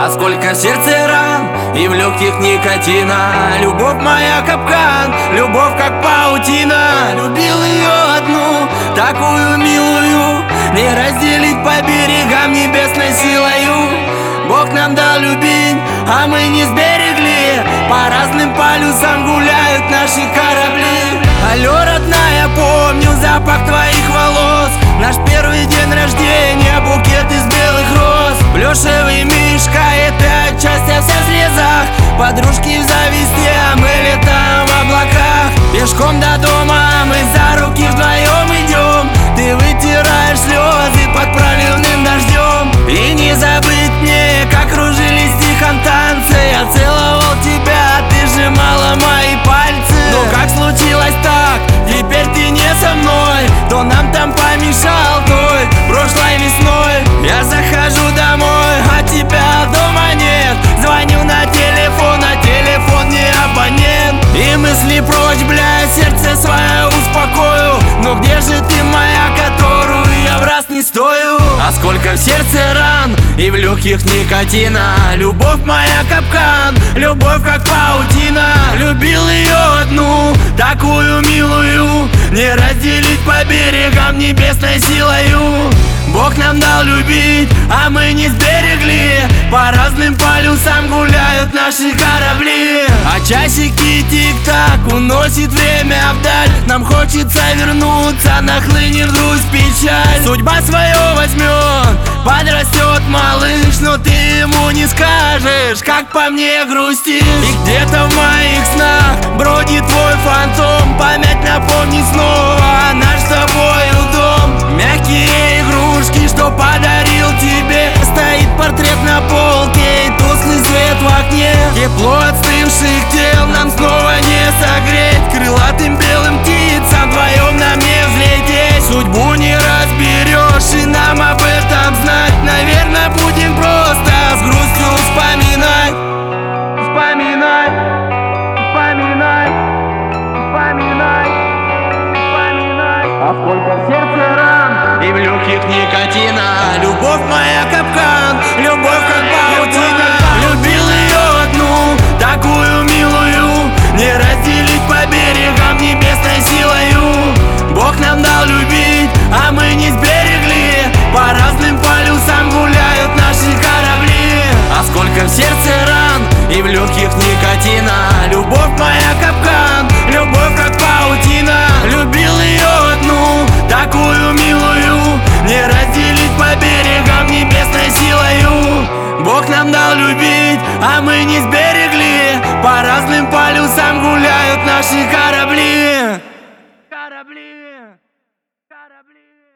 А сколько в сердце ран и в легких никотина. Любовь моя капкан, любовь как паутина. Любил ее одну, такую милую, не разделить по берегам небесной силою. Бог нам дал любить, а мы не сберегли. По разным полюсам гуляют наши корабли. Алло, родная, помню запах твоих волос. Наш первый день рождения, букет из белых роз. Плюшевый мишка, это отчасти вся в слезах. Подружки в зависти, а мы летаем в облаках. Пешком до дома мы за руки вдвоем идем. Ты вытираешь слезы под проливным дождем. И не забыть мне, как кружились тихом танцы. Я целовал тебя, ты сжимала мои пальцы. Но как случилось так, теперь ты не со мной? Кто нам там помешал той прошлой весной? Я захожу домой, а тебя дома нет. Звоню на телефон, а телефон не абонент. И мысли прочь, блядь, сердце свое успокою. Но где же ты моя, которую я в раз не стою? А сколько в сердце ран и в легких никотина. Любовь моя капкан, любовь как паутина. Любил ее одну, такую милую, не разделить по берегам небесной силою. Бог нам дал любить, а мы не сберегли. По разным полюсам гуляют наши корабли. А часики тик-так уносит время вдаль. Нам хочется вернуться, нахлынет грусть, печаль. Судьба свое возьмет, подрастет малыш. Но ты ему не скажешь, как по мне грустишь. И где-то в моих снах бродит твой фантом. Память напомнит снова наш с тобою дом. Мягкие игрушки, что подарил тебе. Стоит портрет на полке и тусклый свет в окне. Тепло остывших тел нам снова не согреть. Крылатым белым птицам вдвоем нам не взлететь. Судьбу не разберешь, и нам об этом знать. Наверное, будем просто с грустью вспоминать. Вспоминать, вспоминать, вспоминать, вспоминать. А сколько в сердце ран и в легких никотина. Любовь моя капкан, любовь как паутина. Любил ее одну, такую милую, не разделить по берегам небесной силою. Бог нам дал любить, а мы не сберегли. По разным полюсам гуляют наши корабли. А сколько в сердце ран и в легких никотина. Любовь моя капкан, любовь как паутина. Любил ее одну, такую милую, не разделить по берегам небесной силою. Бог нам дал любить, а мы не сберегли. По разным полюсам гуляют наши корабли. Корабли, корабли.